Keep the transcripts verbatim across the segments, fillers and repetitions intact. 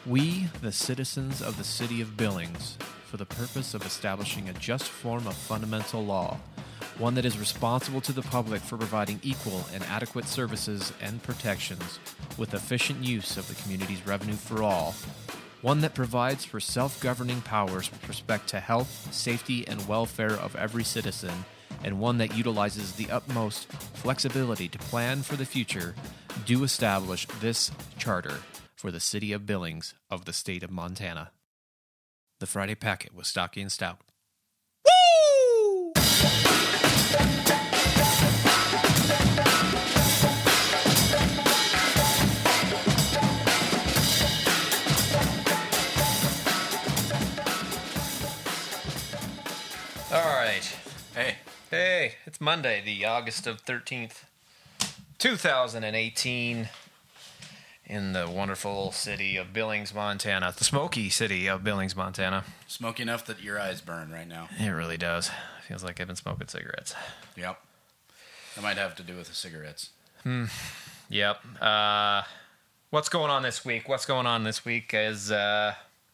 We, the citizens of the City of Billings, for the purpose of establishing a just form of fundamental law, one that is responsible to the public for providing equal and adequate services and protections with efficient use of the community's revenue for all, one that provides for self-governing powers with respect to health, safety, and welfare of every citizen, and one that utilizes the utmost flexibility to plan for the future, do establish this charter for the City of Billings of the state of Montana. The Friday Packet with Stocky and Stout. Woo! All right. Hey. Hey, it's Monday, the August of thirteenth, two thousand eighteen, in the wonderful city of Billings, Montana. The smoky city of Billings, Montana. Smoky enough that your eyes burn right now. It really does. Feels like I've been smoking cigarettes. Yep. That might have to do with the cigarettes. Hmm. Yep. Uh, what's going on this week? What's going on this week is, uh,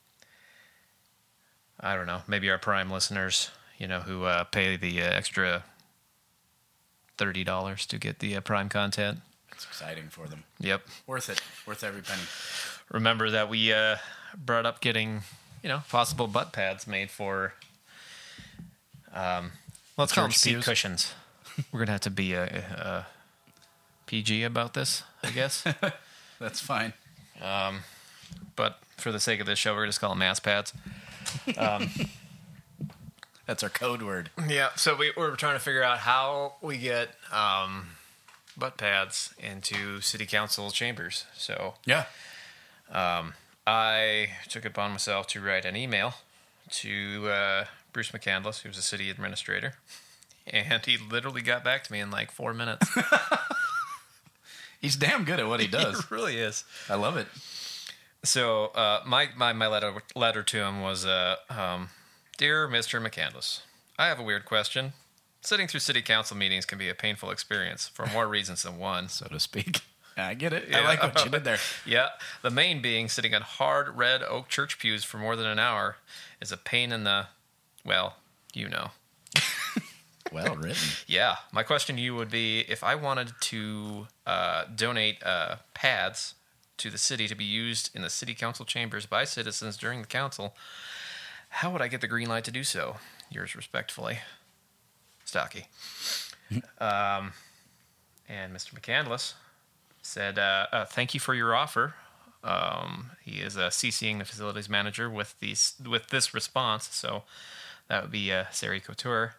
I don't know, maybe our Prime listeners, you know, who uh, pay the uh, extra thirty dollars to get the uh, Prime content. It's exciting for them. Yep. Worth it. Worth every penny. Remember that we uh, brought up getting, you know, possible butt pads made for, um, let's call them Church seat pews? cushions. We're going to have to be a, a P G about this, I guess. That's fine. Um, but for the sake of this show, we're going to just call them ass pads. Um, That's our code word. yeah, so we, we're trying to figure out how we get um, butt pads into city council chambers. So Yeah. um, I took it upon myself to write an email to uh, Bruce McCandless, who's a city administrator, and he literally got back to me in like four minutes. He's damn good at what he does. He really is. I love it. So uh, my, my, my letter letter to him was, uh, um, Dear Mister McCandless, I have a weird question. Sitting through city council meetings can be a painful experience for more reasons than one. So to speak. I get it. Yeah. I like what you did there. Yeah, the main being sitting on hard red oak church pews for more than an hour is a pain in the, well, you know. Well written. Yeah, my question to you would be, if I wanted to uh, donate uh, pads to the city to be used in the city council chambers by citizens during the council, how would I get the green light to do so? Yours respectfully, Stocky. um, and Mister McCandless said, uh, uh, thank you for your offer. Um, he is uh, CCing the facilities manager with these with this response, so that would be uh, Sari Couture.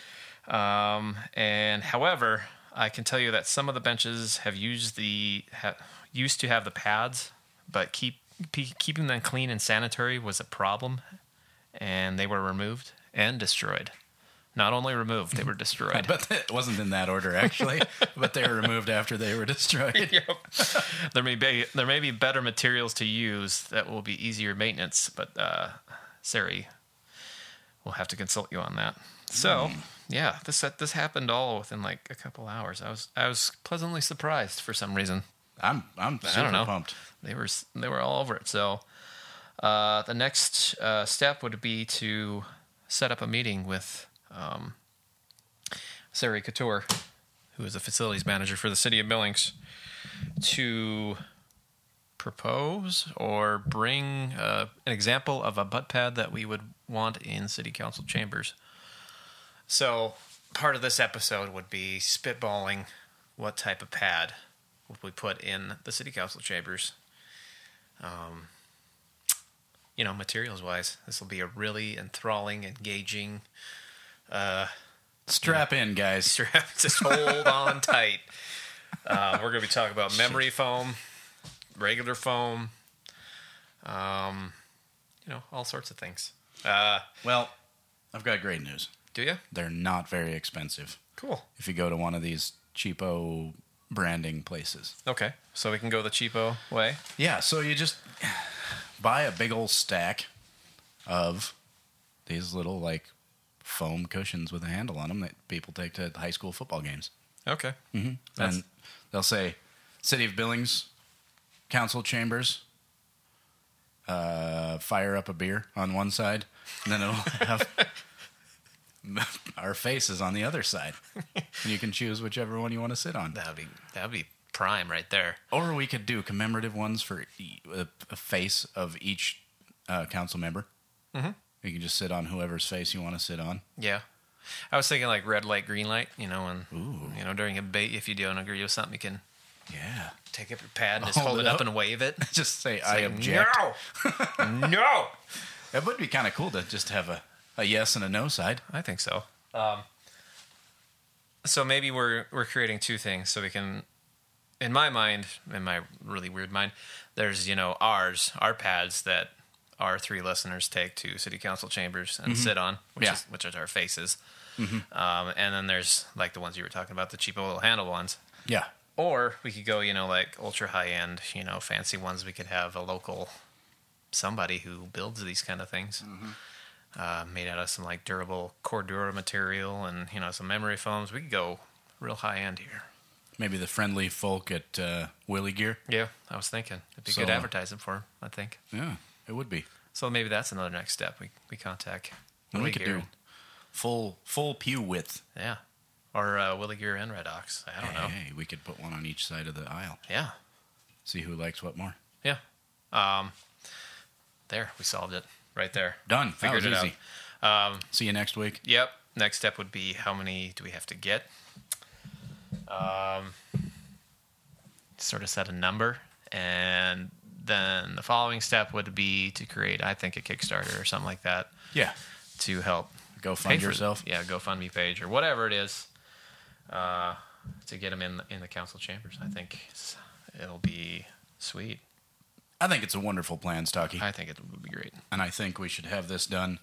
Um, and however, I can tell you that some of the benches have used the ha, used to have the pads, but keep pe- keeping them clean and sanitary was a problem, and they were removed and destroyed. Not only removed, they were destroyed. I bet it wasn't in that order, actually. But they were removed after they were destroyed. Yep. There may be there may be better materials to use that will be easier maintenance, but uh, Sari will have to consult you on that. So, mm. yeah, this this happened all within like a couple hours. I was I was pleasantly surprised for some reason. I'm I'm super I don't know. pumped. They were they were all over it. So, uh, the next uh, step would be to set up a meeting with um, Sari Couture, who is the facilities manager for the city of Billings, to propose or bring uh, an example of a butt pad that we would want in city council chambers. So part of this episode would be spitballing what type of pad would we put in the city council chambers. Um, you know, materials-wise, this will be a really enthralling, engaging... Uh, Strap in, guys. Strap, just hold on tight. Uh, we're going to be talking about memory foam, regular foam, um, you know, all sorts of things. Uh, well, I've got great news. Do you? They're not very expensive. Cool. If you go to one of these cheapo branding places. Okay, so we can go the cheapo way? Yeah, so you just buy a big old stack of these little, like, foam cushions with a handle on them that people take to high school football games. Okay. Mm-hmm. And they'll say, City of Billings, Council Chambers, uh, fire up a beer on one side, and then it'll have our faces on the other side. And you can choose whichever one you want to sit on. That would be that would be prime right there. Or we could do commemorative ones for e- a, a face of each uh, council member. Mm-hmm. You can just sit on whoever's face you want to sit on. Yeah. I was thinking like red light, green light, you know, and Ooh. you know, during a debate, if you don't agree with something, you can Yeah. take up your pad and just Hold hold it it up up. and wave it. Just say, I Say, object. No! No! It would be kind of cool to just have a, a yes and a no side. I think so. Um, so maybe we're we're creating two things, so we can, in my mind, in my really weird mind, there's you know ours, our pads that our three listeners take to city council chambers and sit on, which Yeah. is which are our faces, um, and then there's like the ones you were talking about, the cheap little handle ones. Yeah. Or we could go, you know, like ultra high end, you know, fancy ones. We could have a local somebody who builds these kind of things, uh, made out of some like durable Cordura material and you know some memory foams. We could go real high end here. Maybe the friendly folk at uh, Willie Gear. Yeah, I was thinking it'd be So, good uh, advertising for 'em, I think. Yeah, it would be. So maybe that's another next step. We we contact And we Willie could Gear. do full full pew width. Yeah, or uh, Willie Gear and Red Ox. I don't know. Hey, we could put one on each side of the aisle. Yeah, See who likes what more. yeah. Um, there we solved it right there. Done. Figured that was it easy. out. Um, See you next week. Yep. Next step would be how many do we have to get? Um, sort of set a number, and then the following step would be to create, I think, a Kickstarter or something like that Yeah. to help Go pay fund for- yourself. Yeah, GoFundMe page or whatever it is, uh, to get them in in the council chambers. I think it's, it'll be sweet. I think it's a wonderful plan, Stocky. I think it would be great. And I think we should have this done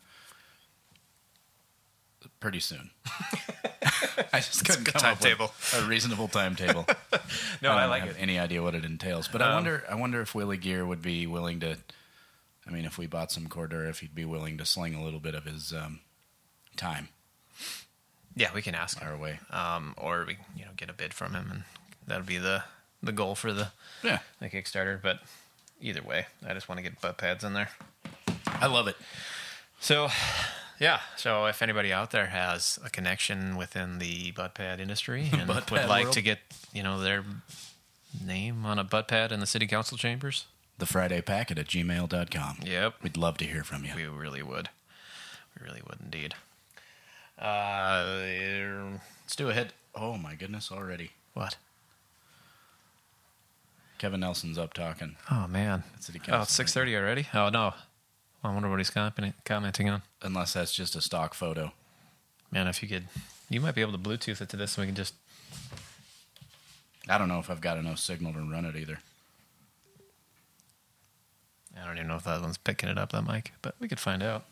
pretty soon. I just couldn't good come timetable. up with a reasonable timetable. No, I, don't like have it. any idea what it entails, but I Um, wonder. I wonder if Willie Gear would be willing to. I mean, if we bought some Cordura, if he'd be willing to sling a little bit of his um, time Yeah, we can ask him. our way. Um, or we you know get a bid from him, and that'll be the the goal for the Yeah, the Kickstarter. But either way, I just want to get butt pads in there. I love it. So, yeah. So if anybody out there has a connection within the butt pad industry and Butt would pad like world. to get you know their name on a butt pad in the city council chambers, The Friday Packet at gmail dot com. yep, We'd love to hear from you. we really would. We really would indeed. Uh, let's do a hit. Oh my goodness! Already, What? Kevin Nelson's up talking. Oh man. at City Oh, Council. it's six thirty already. Oh no. I wonder what he's comment- commenting on. Unless that's just a stock photo. Man, if you could, you might be able to Bluetooth it to this, and we can just. I don't know if I've got enough signal to run it either. I don't even know if that one's picking it up, that mic, but we could find out.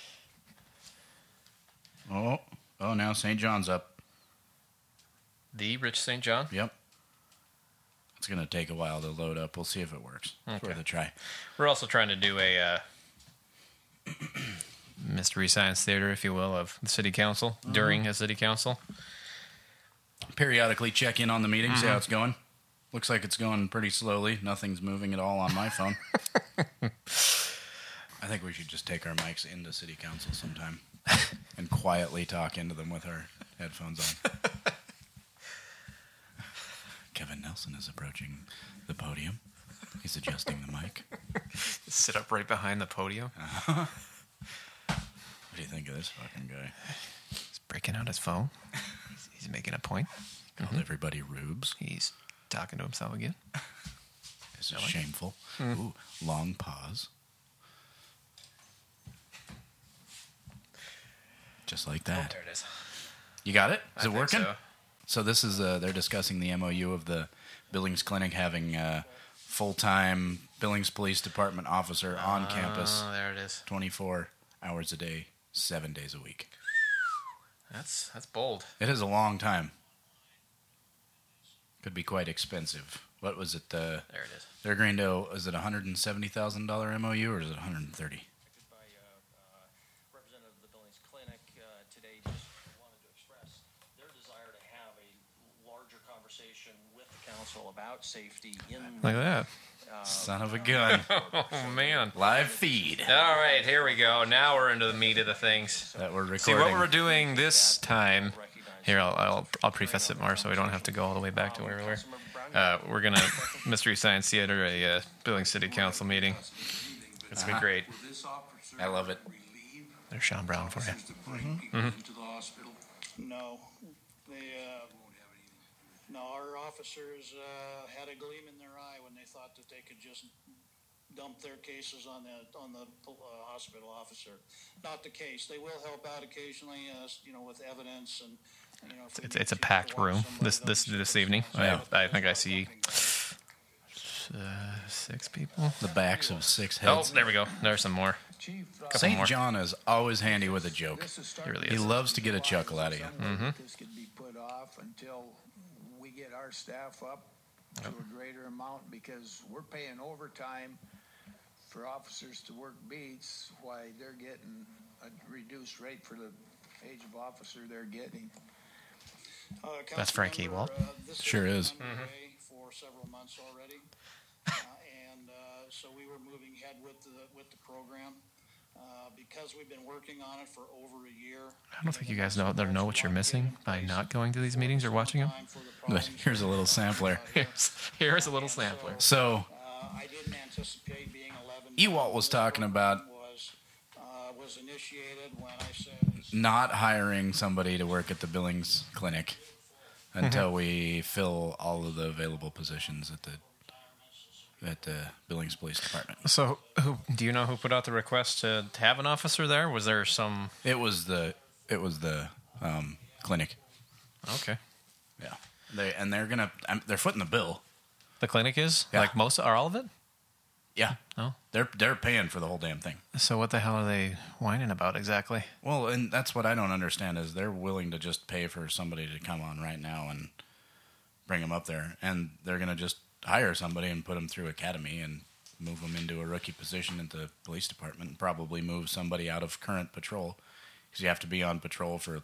Oh, oh! Now Saint John's up. The Rich Saint John. Yep. It's gonna take a while to load up. We'll see if it works. It's Okay. worth a try. We're also trying to do a uh, mystery science theater, if you will, of the city council during a city council. Periodically check in on the meeting, see Mm-hmm. how it's going. Looks like it's going pretty slowly. Nothing's moving at all on my phone. I think we should just take our mics into city council sometime and quietly talk into them with our headphones on. Kevin Nelson is approaching the podium. He's adjusting the mic. Sit up right behind the podium. What do you think of this fucking guy? He's breaking out his phone. He's, he's making a point. Called everybody rubes. He's talking to himself again. This is Really? shameful. Hmm. Ooh, long pause. Just like that. There it is. You got it? I Is it think working? so. So this is uh, they're discussing the M O U of the Billings Clinic having a full-time Billings Police Department officer on campus, Oh, there it is. twenty-four hours a day, seven days a week. That's that's bold. It is a long time. Could be quite expensive. What was it? Uh, There it is. they're agreeing to, is it a one hundred seventy thousand dollars M O U or is it one hundred thirty? by uh, uh, representative of the Billings Clinic uh, today just wanted to express their desire to have a larger conversation with the council about safety in Look at that. Son of a gun. Oh, man. Live feed All right, here we go. Now we're into the meat of the things. that we're recording. See, what we're doing this time... Here, I'll, I'll, I'll preface it more so we don't have to go all the way back to where we were. Uh, we're going to Mystery Science Theater, a uh, Billings City Council meeting. It's going to be great. I love it. There's Sean Brown for you. Mm-hmm. No, they, uh, no, our officers, uh, had a gleam in their eye when they thought that they could just dump their cases on the, on the, uh, hospital officer. Not the case. They will help out occasionally, uh, you know, with evidence and, you know. if we It's, need it's a to packed walk room somebody, this they'll this be this super evening. Yeah. I, I think I see uh, six people. The backs of six Oh, heads. there we go. There's some more. Couple Saint more. John is always handy with a joke. He really He is. loves to get a chuckle out of you. Mm-hmm. This could be put off until we get our staff up to a greater amount, because we're paying overtime for officers to work beats, why they're getting a reduced rate for the age of officer they're getting. Uh, That's Frank Councilmember, Ewald. uh, this Sure has is. been underway For several months already, uh, and uh, so we were moving ahead with the with the program uh, because we've been working on it for over a year. I don't think you guys know know what you're missing by not going to these meetings or watching them. But here's a little sampler. Here's, here's a little sampler. So, Uh, I didn't anticipate being eleven. Ewalt was talking about was uh, was initiated when I said not hiring somebody to work at the Billings Clinic until we fill all of the available positions at the at the Billings Police Department. So, who do you know who put out the request to, to have an officer there? Was there some? It was the it was the um, clinic. Okay, Yeah, they and they're gonna um, they're footing the bill. the clinic is Yeah. like most or all of it. Yeah, Oh, they're they're paying for the whole damn thing. so what the hell are they whining about exactly? Well, and that's what I don't understand is they're willing to just pay for somebody to come on right now and bring them up there, and they're gonna just hire somebody and put them through academy and move them into a rookie position at the police department, and probably move somebody out of current patrol because you have to be on patrol for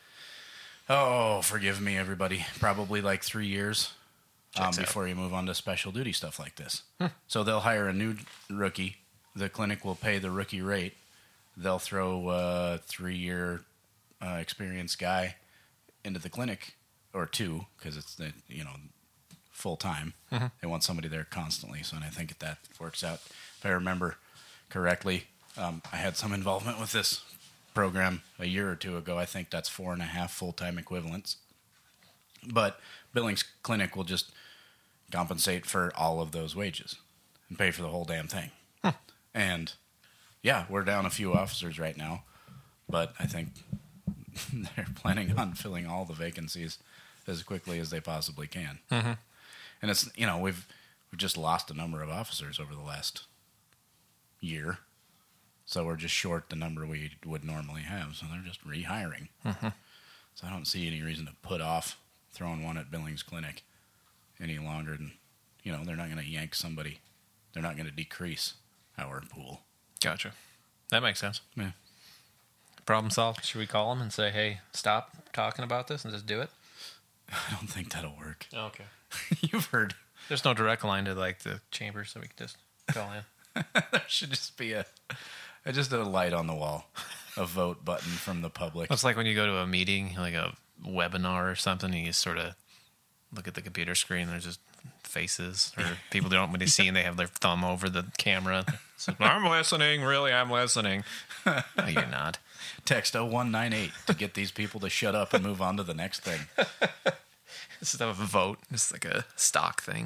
oh, forgive me, everybody, probably like three years um, Checks out. before you move on to special duty stuff like this. So they'll hire a new rookie. The clinic will pay the rookie rate. They'll throw a three-year uh, experienced guy into the clinic, or two, because it's the you know full time. Mm-hmm. They want somebody there constantly. So, and I think that works out. If I remember correctly, um, I had some involvement with this program a year or two ago. I think that's four and a half full-time equivalents. But Billings Clinic will just compensate for all of those wages and pay for the whole damn thing. And yeah, we're down a few officers right now, but I think they're planning on filling all the vacancies as quickly as they possibly can. Mm-hmm. And it's you know we've we've just lost a number of officers over the last year, so we're just short the number we would normally have. So they're just rehiring. Mm-hmm. So I don't see any reason to put off throwing one at Billings Clinic any longer. Than you know they're not going to yank somebody. They're not going to decrease our pool. Gotcha. That makes sense. Yeah. Problem solved. Should we call them and say, "Hey, stop talking about this and just do it"? I don't think that'll work. Okay. You've heard. There's no direct line to like the chambers, so we can just call in. There should just be a, a just a light on the wall, a vote button from the public. It's like when you go to a meeting, like a webinar or something, and you sort of look at the computer screen. There's just faces or people they don't really see, and they have their thumb over the camera. So, I'm listening. Really, I'm listening. No, you're not. Text oh one nine eight to get these people to shut up and move on to the next thing. This is a vote. It's like a stock thing.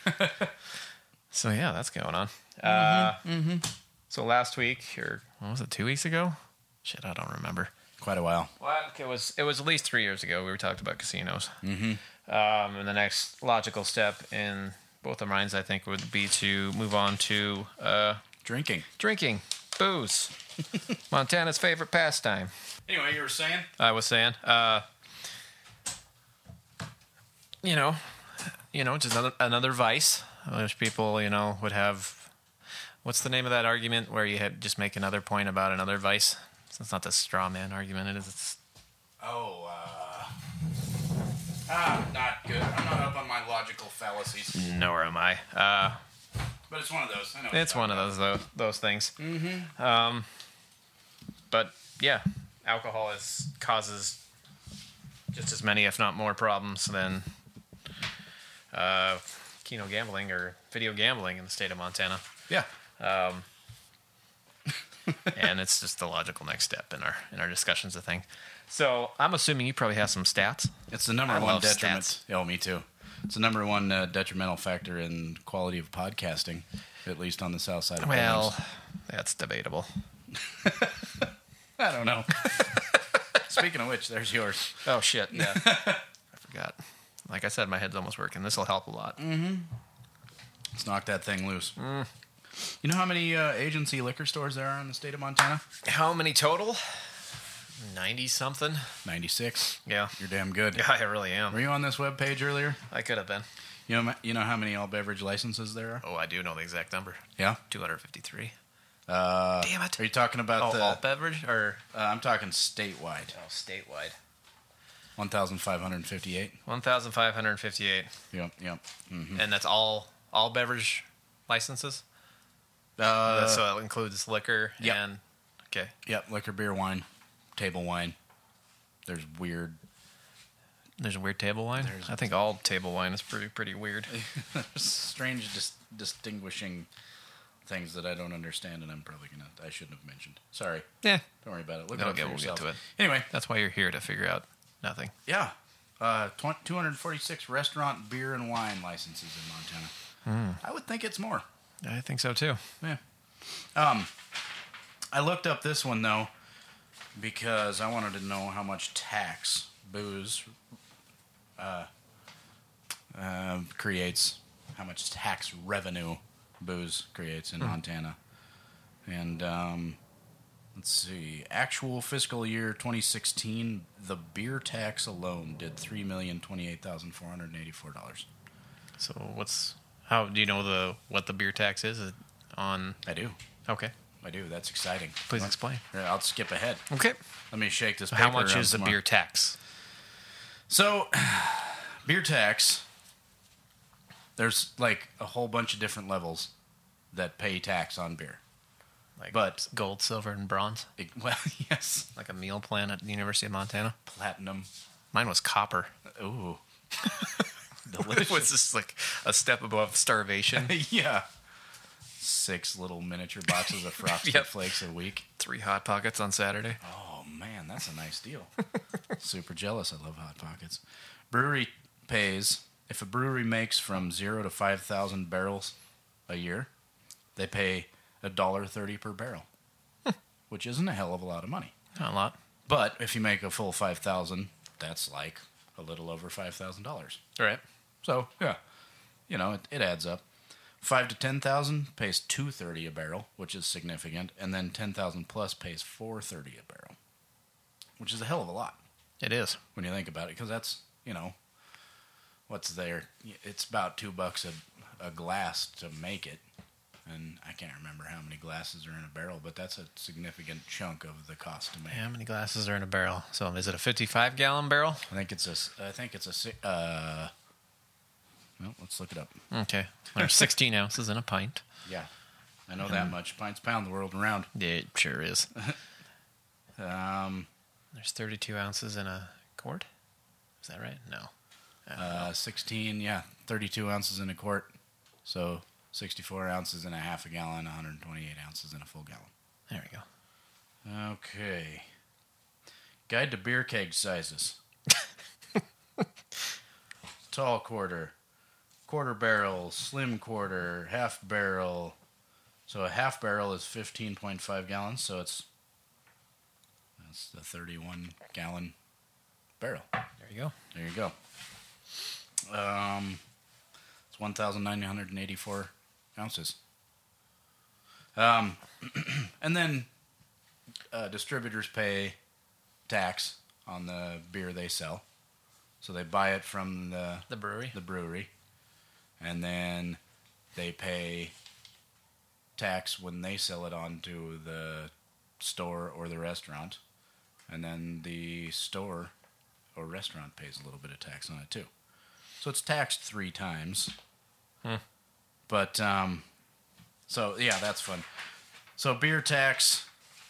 So yeah, that's going on. Mm-hmm, uh, mm-hmm. So last week, or what was it, two weeks ago? Shit, I don't remember. Quite a while. Well, it was it was at least three years ago. We were talking about casinos. Mm-hmm. Um, and the next logical step in both our minds, I think, would be to move on to uh, Drinking. drinking, booze, Montana's favorite pastime. Anyway, you were saying? I was saying, uh, you know, you know, just another another vice. Which people, you know, would have. What's the name of that argument where you had just make another point about another vice? It's not the straw man argument. It is. It's, Oh, uh... Ah, not good. I'm not up on my logical fallacies. nor am I. Uh, But it's one of those. I know. It's one of those those, those things. Mm-hmm. Um, but yeah, alcohol is causes just as many, if not more, problems than uh, keno gambling or video gambling in the state of Montana. Yeah. Um, and it's just the logical next step in our in our discussions of things. So I'm assuming you probably have some stats. It's the number I one love detriment. stats. Oh, me too. It's the number one uh, detrimental factor in quality of podcasting, at least on the south side of Well, Billings. that's debatable. I don't know. Speaking of which, there's yours. Oh shit! Yeah, I forgot. Like I said, my head's almost working. This will help a lot. Let's knock that thing loose. Mm. You know how many uh, agency liquor stores there are in the state of Montana? How many total? Ninety something. ninety-six. Yeah. You're damn good. Yeah, I really Were am. you on this webpage earlier? I could have been. You know, you know how many all beverage licenses there are? Oh, I do know the exact number. Yeah. Two hundred fifty-three. Uh, Damn it. Are you talking about Oh, the? alt beverage or Uh, I'm talking statewide. oh, statewide? one thousand five hundred fifty-eight. One thousand five hundred fifty-eight, Yep. Yep. Mm-hmm. and that's all all beverage licenses. Uh, So it includes liquor yep. and okay. Yep. Liquor, beer, wine, table wine. There's weird. There's a weird table wine. There's- I think all table wine is pretty pretty weird. strange dis- distinguishing things that I don't understand, and I'm probably gonna. I shouldn't have mentioned. Sorry. Yeah, Don't worry about it. Look It'll it up get- for we'll get yourself. to it. Anyway, that's why you're here to figure out nothing. yeah. Uh, two hundred forty-six restaurant beer and wine licenses in Montana. I would think it's more. I think so too. Yeah. Um, I looked up this one though because I wanted to know how much tax booze uh, uh, creates, how much tax revenue booze creates in Montana. And um, let's see, actual fiscal year twenty sixteen, the beer tax alone did three million twenty-eight thousand four hundred eighty-four dollars. So what's how do you know the what the beer tax is Is it on? I do. Okay, I do. That's exciting. please Well, explain. here, I'll skip ahead. Okay, Let me shake this so paper how much around is the some more. beer tax? So, beer tax, there's like a whole bunch of different levels that pay tax on beer. Like But- gold, silver, and bronze, It- well, yes. like a meal plan at the University of Montana. Platinum. Mine was copper. Ooh. It was just like a step above starvation. Yeah. Six little miniature boxes of Frosted Yep. Flakes a week. Three hot pockets on Saturday. Oh, man, that's a nice deal. Super jealous. I love Hot Pockets. Brewery pays, if a brewery makes from zero to five thousand barrels a year, they pay one dollar thirty per barrel, which isn't a hell of a lot of money. Not a lot. But if you make a full five thousand, that's like a little over five thousand dollars. All right. So, yeah, you know, it, it adds up. Five to ten thousand pays two thirty a barrel, which is significant, and then ten thousand plus pays four thirty a barrel, which is a hell of a lot It is. when you think about it, because that's, you know, what's there? It's about two bucks a, a glass to make it, and I can't remember how many glasses are in a barrel, but that's a significant chunk of the cost to make. How many glasses are in a barrel? So is it a fifty-five gallon barrel? I think it's a, s- I think it's a, si- uh, well, let's look it up. Okay. There's sixteen ounces in a pint. Yeah, I know that much. Pints pound the world around. Yeah, it sure is. Um, There's thirty-two ounces in a quart. Is that right? No. uh, sixteen, yeah, thirty-two ounces in a quart, so sixty-four ounces in a half a gallon, one hundred twenty-eight ounces in a full gallon. There we go. Okay. Guide to beer keg sizes. Tall quarter, quarter barrel, slim quarter, half barrel. So a half barrel is fifteen point five gallons, so it's that's the thirty-one gallon barrel. There you go. There you go. Um, it's one thousand nine hundred eighty-four ounces. Um, and then uh, distributors pay tax on the beer they sell. So they buy it from the, The brewery. the brewery, and then they pay tax when they sell it on to the store or the restaurant. And then the store or restaurant pays a little bit of tax on it too. So it's taxed three times. Hmm. But um, So yeah, that's fun. So beer tax,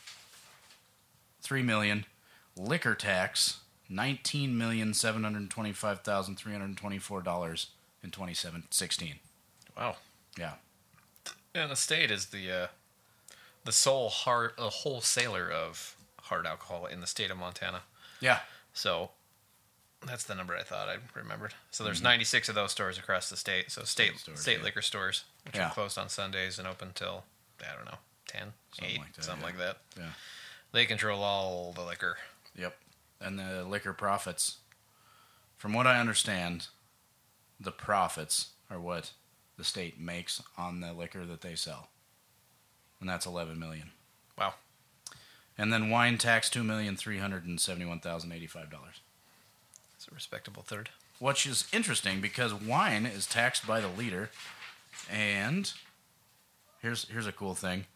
three million. Liquor tax, nineteen million seven hundred twenty-five thousand three hundred twenty-four dollars in twenty sixteen. Wow. Yeah. Yeah, the state is the uh, the sole hard uh, wholesaler of hard alcohol in the state of Montana. Yeah. So that's the number I thought I remembered. So there's mm-hmm. ninety-six of those stores across the state. So state stores, state yeah. liquor stores, which Yeah. are closed on Sundays and open till, I don't know, ten, Something eight, like that, something yeah. like that. Yeah. They control all the liquor. Yep. And the liquor profits, from what I understand, the profits are what the state makes on the liquor that they sell. And that's eleven million dollars. Wow. And then wine tax, two million three hundred seventy-one thousand eighty-five dollars. It's a respectable third. Which is interesting because wine is taxed by the liter. And here's here's a cool thing.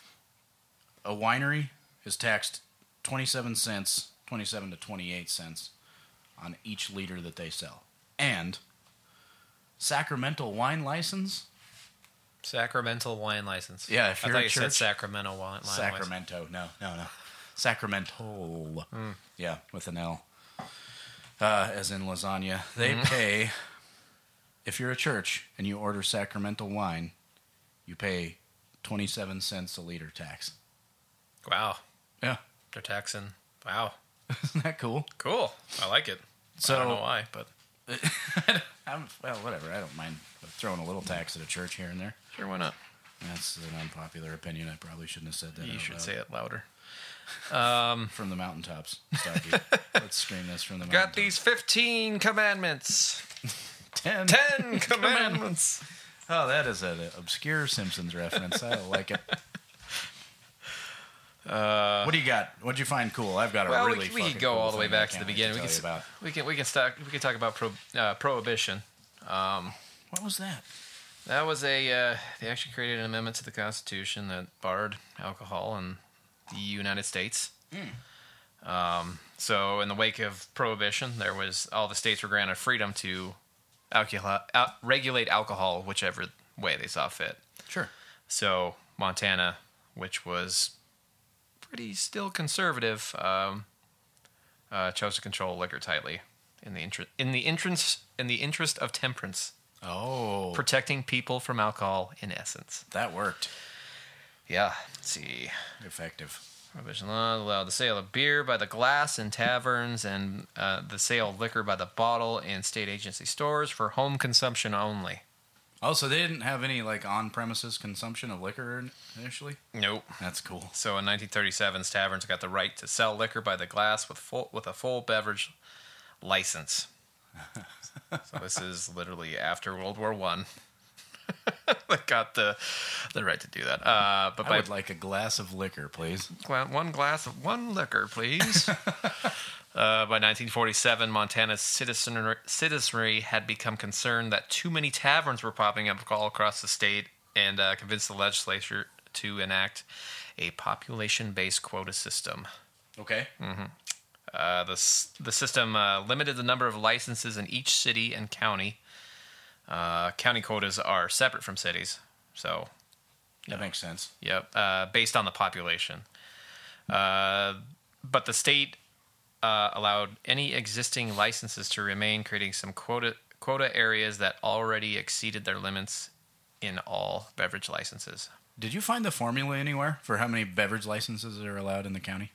A winery is taxed twenty-seven cents, twenty-seven to twenty-eight cents on each liter that they sell. And Sacramento wine license? Sacramento wine license. Yeah, if I you're thought a you church, said Sacramento wine license. Sacramento. No, no, no. Sacramento. Mm. Yeah, with an L. Uh, as in lasagna. They Mm. pay, if you're a church and you order Sacramento wine, you pay twenty-seven cents a liter tax. Wow. Yeah. They're taxing. Wow. Isn't that cool? Cool. I like it. So, I don't know why, but I'm, well, whatever. I don't mind throwing a little tax at a church here and there. sure, why not? That's an unpopular opinion. I probably shouldn't have said that. You out should loud. say it louder. Um, From the mountaintops. Stocky. Let's scream this from the got mountaintops. these fifteen commandments. ten. Ten commandments. Oh, that is an obscure Simpsons reference. I like it. Uh, What do you got? What'd you find cool? I've got a well, really we, we fucking could go cool all the way thing I back to the can't wait beginning. We tell can, you about. we can we can start. We can talk about pro, uh, prohibition. Um, What was that? that was a uh, they actually created an amendment to the Constitution that barred alcohol in the United States. Mm. Um, so in the wake of prohibition, there was all the states were granted freedom to alcohol, al- regulate alcohol whichever way they saw fit. Sure. So Montana, which was pretty still conservative, um, uh, chose to control liquor tightly in the inter- in the entrance in the interest of temperance, Oh, protecting people from alcohol. In essence, that worked. yeah. Let's see. Effective. Prohibition law allowed the sale of beer by the glass in taverns and uh, the sale of liquor by the bottle in state agency stores for home consumption only. Oh, so they didn't have any like on-premises consumption of liquor initially? Nope. That's cool. So in nineteen thirty-seven, taverns got the right to sell liquor by the glass with full with a full beverage license. So this is literally after World War One. They got the the right to do that. Uh, but I by would like a glass of liquor, please. Gla- one glass of one liquor, please. uh, by nineteen forty-seven, Montana's citizenry, citizenry had become concerned that too many taverns were popping up all across the state and uh, convinced the legislature to enact a population-based quota system. Okay. Uh, the, s- the system uh, limited the number of licenses in each city and county. Uh, county quotas are separate from cities, so That makes sense. Yep, uh, based on the population. Uh, but the state uh, allowed any existing licenses to remain, creating some quota quota areas that already exceeded their limits in all beverage licenses. Did you find the formula anywhere for how many beverage licenses are allowed in the county?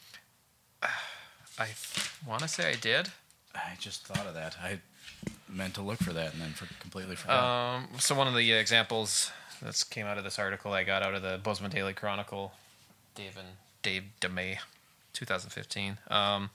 I want to say I did. I just thought of that. I meant to look for that and then for, completely forgot. Um, so one of the examples that came out of this article I got out of the Bozeman Daily Chronicle, Dave and Dave DeMay, twenty fifteen. Um,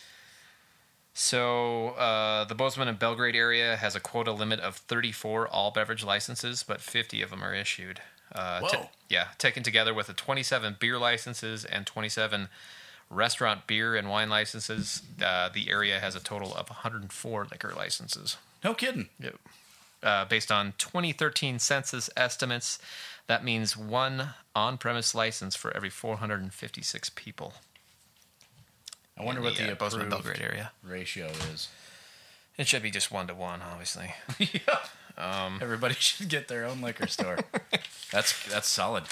so uh, the Bozeman and Belgrade area has a quota limit of thirty-four all beverage licenses, but fifty of them are issued. Uh, Whoa. ta- yeah, taken together with the twenty-seven beer licenses and twenty-seven restaurant beer and wine licenses, uh, the area has a total of one hundred four liquor licenses. No kidding. Yep. Uh, based on twenty thirteen census estimates, that means one on-premise license for every four hundred fifty-six people. I wonder in what the, the uh, Bozeman approved Belgrade area. ratio is. It should be just one to one, obviously. Yeah. Um, Everybody should get their own liquor store. That's that's solid.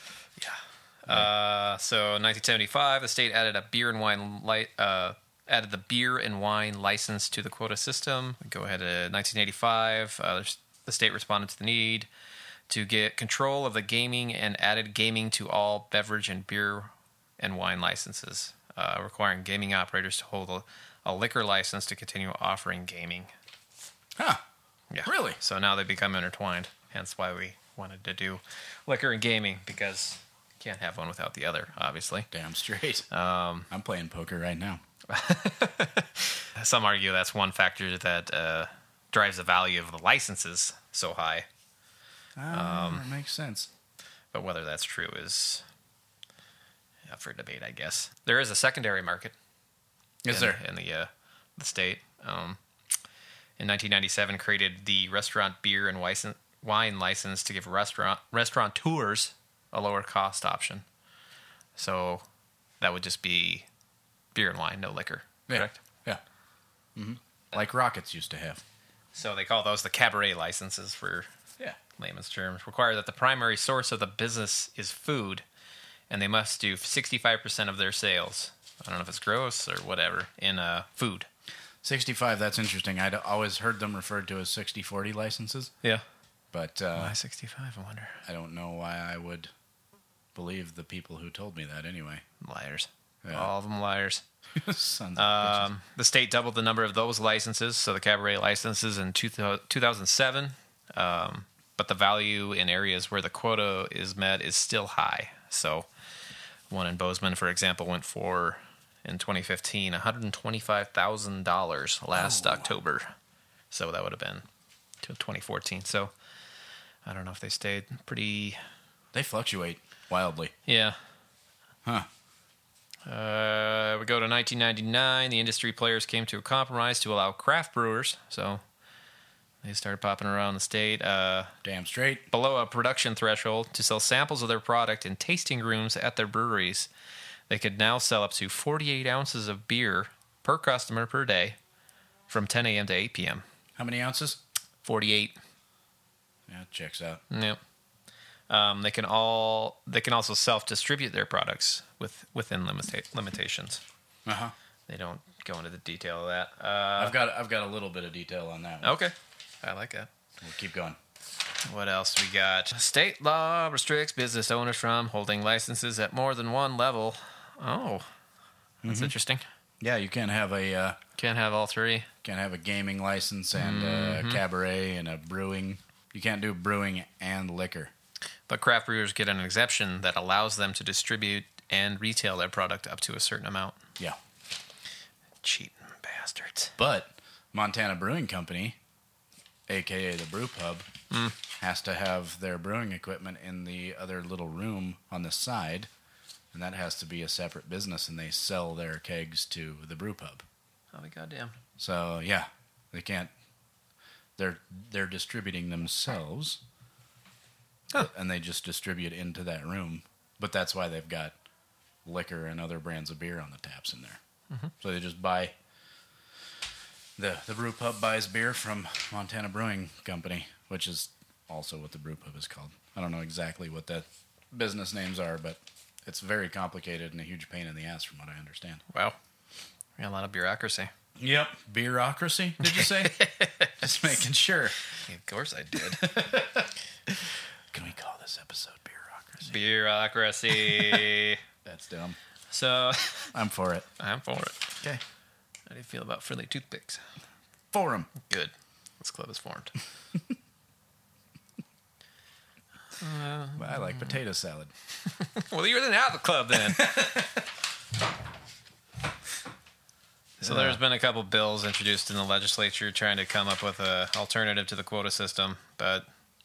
Uh, so in nineteen seventy-five, the state added a beer and wine li- uh, added the beer and wine license to the quota system. Go ahead to nineteen eighty-five. Uh, the state responded to the need to get control of the gaming and added gaming to all beverage and beer and wine licenses, uh, requiring gaming operators to hold a, a liquor license to continue offering gaming. Huh. Yeah. Really? So now they become intertwined. Hence why we wanted to do liquor and gaming, because can't have one without the other, obviously. Damn straight. Um, I'm playing poker right now. some argue that's one factor that uh, drives the value of the licenses so high. Um, that makes sense. But whether that's true is up for debate, I guess. There is a secondary market. Is in, there? in the uh, the state? Um, in nineteen ninety-seven, created the restaurant beer and wine wine license to give restaurant restaurateurs a lower cost option. So that would just be beer and wine, no liquor. Correct? Yeah. yeah. Mm-hmm. Like Rockets used to have. So they call those the cabaret licenses for Yeah. layman's terms. Require that the primary source of the business is food, and they must do sixty-five percent of their sales. I don't know if it's gross or whatever, in uh, food. sixty-five, that's interesting. I'd always heard them referred to as sixty forty licenses, Yeah. but uh, Why sixty-five, I wonder? I don't know why I would believe the people who told me that anyway. Liars. Yeah. All of them liars. Sons of bitches. Um, the state doubled the number of those licenses, so the cabaret licenses in two thousand seven. Um, but the value in areas where the quota is met is still high. So one in Bozeman, for example, went for, in twenty fifteen, one hundred twenty-five thousand dollars last Oh. October. So that would have been to twenty fourteen. So I don't know if they stayed pretty... They fluctuate wildly. Yeah. Huh. Uh, we go to nineteen ninety-nine. The industry players came to a compromise to allow craft brewers. So they started popping around the state. Uh, Damn straight. below a production threshold to sell samples of their product in tasting rooms at their breweries. They could now sell up to forty-eight ounces of beer per customer per day from ten a.m. to eight p.m. How many ounces? forty-eight. Yeah, checks out. Yep. Um, they can all they can also self-distribute their products with within limita- limitations. Uh huh. They don't go into the detail of that. Uh, I've got I've got a little bit of detail on that one. okay, I like that. We'll keep going. What else we got? State law restricts business owners from holding licenses at more than one level. Oh, that's Mm-hmm. interesting. Yeah, you can't have a uh, Can't have all three. can't have a gaming license and Mm-hmm. a cabaret and a brewing. You can't do brewing and liquor. But craft brewers get an exemption that allows them to distribute and retail their product up to a certain amount. Yeah. Cheating bastards. But Montana Brewing Company, aka the Brew Pub, Mm. has to have their brewing equipment in the other little room on the side, and that has to be a separate business, and they sell their kegs to the Brew Pub. I'll be goddamn. So yeah, they can't. They're they're distributing themselves, Huh. and they just distribute into that room. But that's why they've got liquor and other brands of beer on the taps in there. Mm-hmm. So they just buy. The the brew pub buys beer from Montana Brewing Company, which is also what the brew pub is called. I don't know exactly what the business names are, but it's very complicated and a huge pain in the ass, from what I understand. Wow. We got a lot of bureaucracy. Yep, bureaucracy. Did you say? Just making sure. Of course I did. Can we call this episode bureaucracy? Bureaucracy. That's dumb. So, I'm for it. I'm for it. Okay. How do you feel about friendly toothpicks? For 'em. Good. This club is formed. Well, I like potato salad. Well, you're then out of the club then. So there's been a couple bills introduced in the legislature trying to come up with a alternative to the quota system, but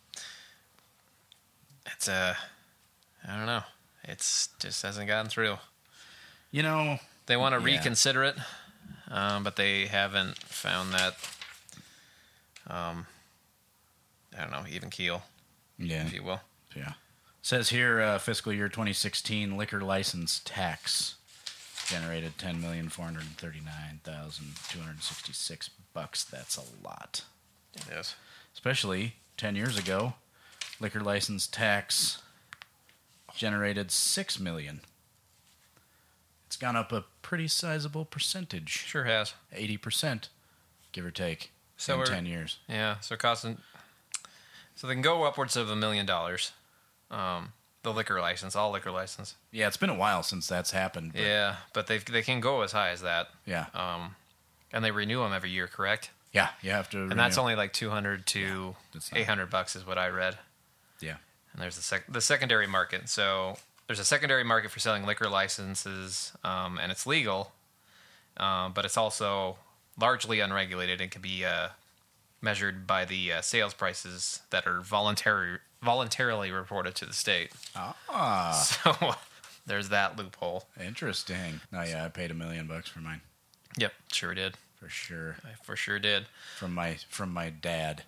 it's uh, I don't know. It's just hasn't gotten through. You know, They want to Yeah. reconsider it, um, but they haven't found that. Um, I don't know, even keel, yeah, if you will. yeah. Says here, uh, fiscal year twenty sixteen liquor license tax generated ten million four hundred thirty-nine thousand two hundred sixty-six bucks. That's a lot, It is. especially ten years ago liquor license tax generated six million dollars. It's gone up a pretty sizable percentage. Sure has. eighty percent, give or take, So in we're- ten years. Yeah, so costing, so they can go upwards of a million dollars. Um, the liquor license, all liquor license. Yeah, it's been a while since that's happened. But Yeah, but they they can go as high as that. Yeah. Um, and they renew them every year, correct? Yeah, you have to. And that's only like two hundred to that's not- eight hundred bucks is what I read. Yeah. And there's the sec- the secondary market. So there's a secondary market for selling liquor licenses, um, and it's legal, um, but it's also largely unregulated and can be uh, measured by the uh, sales prices that are voluntary voluntarily reported to the state. Ah, So there's that loophole. interesting. No, yeah, I paid a million bucks for mine Yep, sure did. for sure. I for sure did. From my from my dad.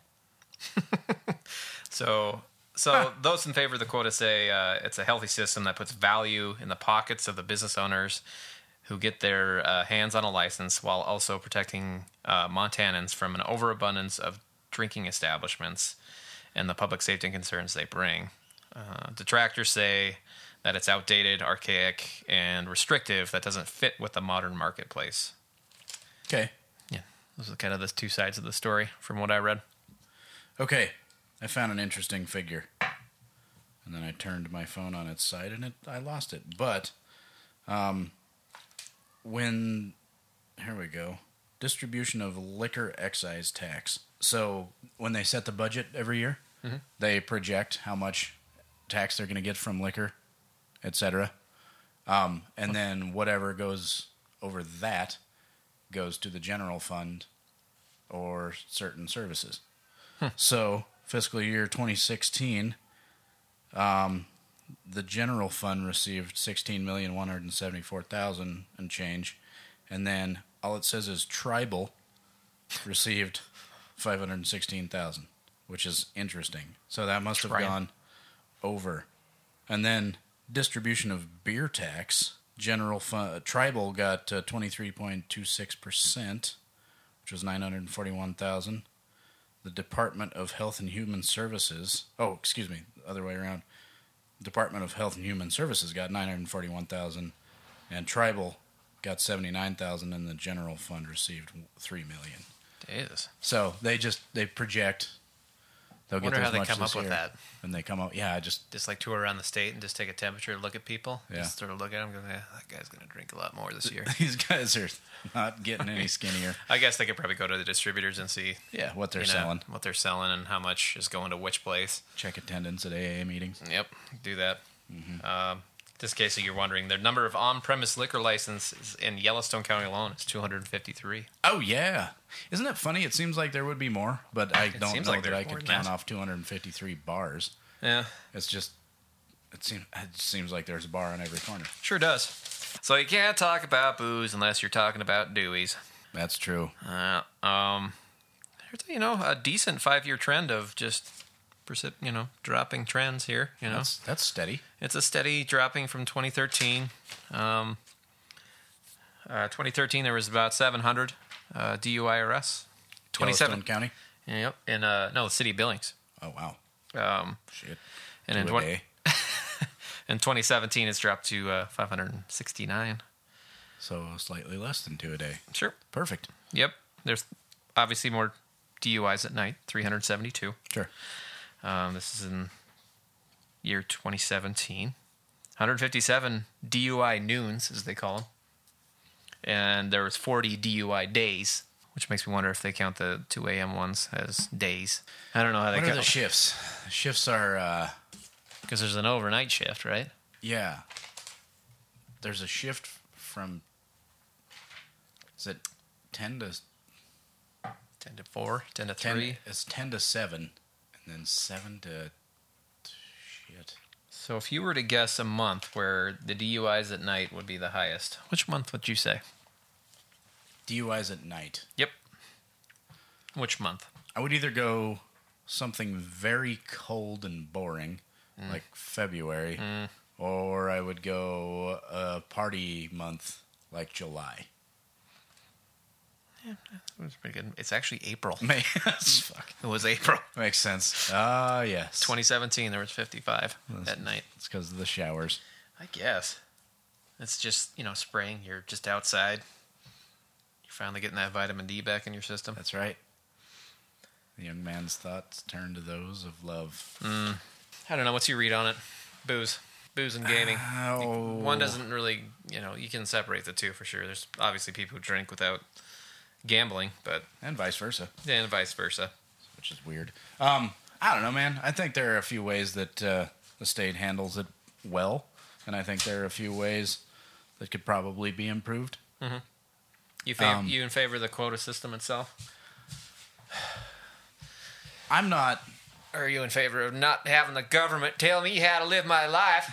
So, so those in favor of the quota say uh, it's a healthy system that puts value in the pockets of the business owners who get their uh, hands on a license, while also protecting uh, Montanans from an overabundance of drinking establishments and the public safety concerns they bring. Uh, detractors say that it's outdated, archaic, and restrictive that doesn't fit with the modern marketplace. Okay. Yeah, those are kind of the two sides of the story from what I read. Okay. I found an interesting figure. And then I turned my phone on its side and it I lost it. But um when here we go. Distribution of liquor excise tax. So when they set the budget every year, Mhm. they project how much tax they're going to get from liquor, et cetera. Um, and then whatever goes over that goes to the general fund or certain services. So fiscal year twenty sixteen, um, the general fund received sixteen million one hundred seventy-four thousand and change, and then all it says is tribal received five hundred sixteen thousand, which is interesting. So that must have Tri- gone over. And then distribution of beer tax, general fund, tribal got uh, twenty-three point two six percent, which was nine hundred forty-one thousand. The Department of Health and Human Services, oh, excuse me, other way around. Department of Health and Human Services got nine hundred forty-one thousand, and tribal got seventy-nine thousand, and the general fund received three million. It is. So they just they project they'll Wonder get how this they much come this up with year. that. And they come out, yeah, I just Just like tour around the state and just take a temperature, look at people. Yeah. Just sort of look at them, go, yeah, that guy's going to drink a lot more this year. these guys are not getting any skinnier. I guess they could probably go to the distributors and see Yeah, what they're you know, selling. what they're selling, and how much is going to which place. Check attendance at A A meetings. Yep, do that. Mm-hmm. Um, just in case you're wondering, the number of on-premise liquor licenses in Yellowstone County alone is two hundred fifty-three. Oh yeah, isn't it funny? It seems like there would be more, but I don't seems know like that there's I more could than count that. off two hundred fifty-three bars. Yeah, It's just it seems it seems like there's a bar on every corner. sure does. So you can't talk about booze unless you're talking about Dewey's. That's true. Uh, um, there's, you know, a decent five-year trend of just, precip- you know, dropping trends here. You know, That's that's steady. it's a steady dropping from twenty thirteen. Um, uh, twenty thirteen, there was about seven hundred uh, D U I arrests. twenty-seven. Yellowstone County. Yep. In uh, no, the city of Billings. Oh wow, Um, shit. and Two in, a twen- day. in twenty seventeen, it's dropped to uh, five hundred sixty-nine. So slightly less than two a day. Sure. Perfect. Yep. There's obviously more D U Is at night. three hundred seventy-two. Sure. Um, this is in year twenty seventeen. one hundred fifty-seven D U I noons, as they call them. And there was forty D U I days, which makes me wonder if they count the two a.m. ones as days. I don't know how they What are count. the shifts? The shifts are uh, Because there's an overnight shift, right? yeah. There's a shift from. Is it ten to ten to four, ten to ten? three. It's ten to seven, and then seven to. Shit. So if you were to guess a month where the D U Is at night would be the highest, which month would you say? D U Is at night. Yep. Which month? I would either go something very cold and boring, like February, or I would go a party month like July. Yeah, it was pretty good. It's actually April. May. Fuck. It was April. Makes sense. Ah, uh, yes. twenty seventeen, there was fifty-five at night. It's because of the showers. I guess. It's just, you know, spring. You're just outside. You're finally getting that vitamin D back in your system. That's right. The young man's thoughts turn to those of love. Mm. I don't know. What's your read on it? Booze. Booze and gaming. Oh. One doesn't really, you know, you can separate the two for sure. There's obviously people who drink without gambling, but... And vice versa. Yeah, and vice versa. Which is weird. Um, I don't know, man. I think there are a few ways that uh, the state handles it well, and I think there are a few ways that could probably be improved. Mm-hmm. You, fav- Um, you in favor of the quota system itself? I'm not... Or are you in favor of not having the government tell me how to live my life?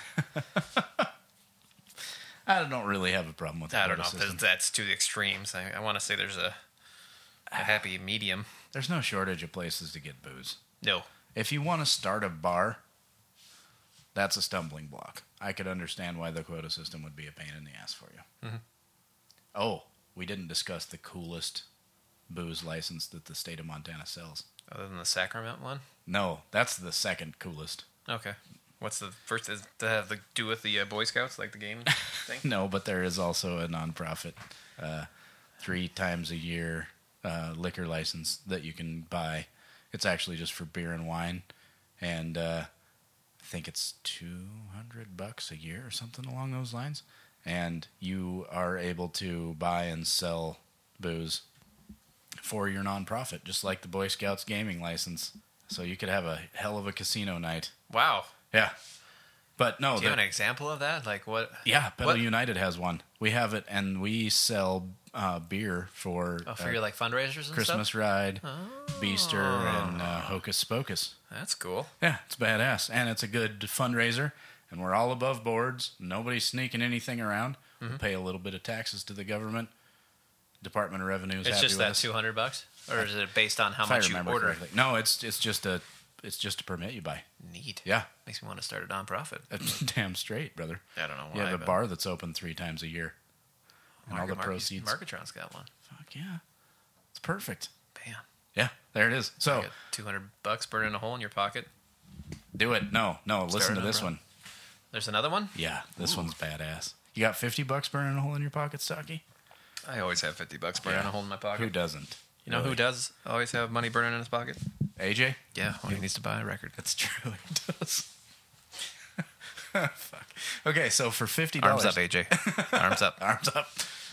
I don't really have a problem with the I don't know. quota That's, system. that's to the extremes. I, I want to say there's a, a happy medium. There's no shortage of places to get booze. No. If you want to start a bar, that's a stumbling block. I could understand why the quota system would be a pain in the ass for you. Mm-hmm. Oh, we didn't discuss the coolest booze license that the state of Montana sells. Other than the Sacrament one? No, that's the second coolest. Okay. What's the first? Is to have to do with the uh, Boy Scouts, like the game thing? No, but there is also a nonprofit, uh, three times a year uh, liquor license that you can buy. It's actually just for beer and wine, and uh, I think it's two hundred bucks a year or something along those lines. And you are able to buy and sell booze for your nonprofit, just like the Boy Scouts gaming license. So you could have a hell of a casino night. Wow. Yeah. But no, Do you the- have an example of that? Like what? yeah, Pedal What? United has one. We have it, and we sell uh, beer for, Oh, for uh, your like fundraisers and Christmas stuff? Ride, Oh. Beaster, and uh, Hocus Pocus. That's cool. Yeah, it's badass, and it's a good fundraiser, and we're all above boards. Nobody's sneaking anything around. Mm-hmm. We pay a little bit of taxes to the government. Department of Revenue is It's happy just with that us. two hundred bucks, or is it based on how If I much you remember order? correctly. No, it's it's just a it's just a permit you buy. Neat. Yeah, Makes me want to start a nonprofit. that's damn straight, brother. I don't know why. You have a but bar that's open three times a year, and all the Market- proceeds. Marketron's got one. Fuck yeah, it's perfect. Bam. Yeah, there it is. So Got two hundred bucks burning a hole in your pocket. do it. No, no. Listen Start to it this up, one. There's another one? Yeah, this one's badass. You got fifty bucks burning a hole in your pocket, Stocky? I always have fifty bucks burning Yeah. a hole in my pocket. Who doesn't? You know who Really? does always have money burning in his pocket? A J? Yeah, when he needs to buy a record. That's true. He does. Fuck. Okay, so for fifty Arms dollars, up, A J. Arms up. arms up.